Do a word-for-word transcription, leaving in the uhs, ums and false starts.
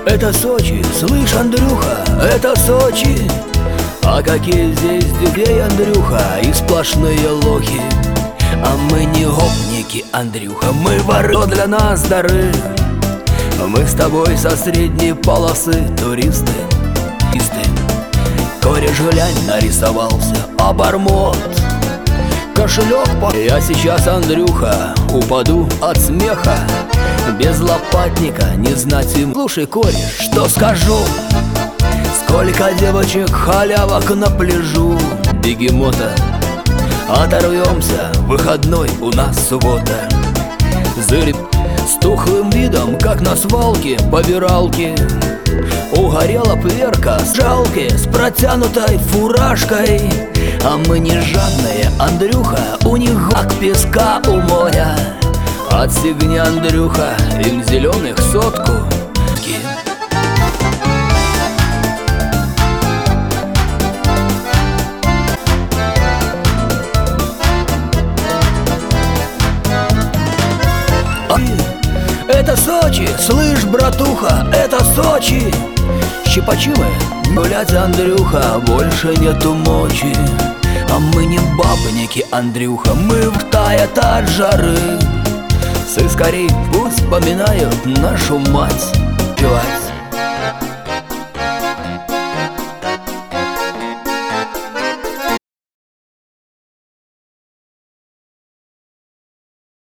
Это Сочи, слышь, Андрюха, это Сочи. А какие здесь людей, Андрюха, и сплошные лохи. А мы не гопники, Андрюха, мы воры, для нас дары. Мы с тобой со средней полосы туристы. Кореш, глянь, нарисовался обормот. Кошелек по... Я сейчас, Андрюха, упаду от смеха. Без лопатника не знать им. Слушай, кореш, что скажу? Сколько девочек халявок на пляжу бегемота. Оторвемся, выходной у нас суббота. Зырь с тухлым видом, как на свалке побиралки. Угорела пверка с жалки, с протянутой фуражкой. А мы не жадные, Андрюха, у них как песка у моря. Отстегни, Андрюха, им зеленых сотку. Это Сочи, слышь, братуха, это Сочи. Щипачи мы, блядь, Андрюха, больше нету мочи. А мы не бабники, Андрюха, мы втает от жары. Сыскари пусть поминают нашу мать. Певать.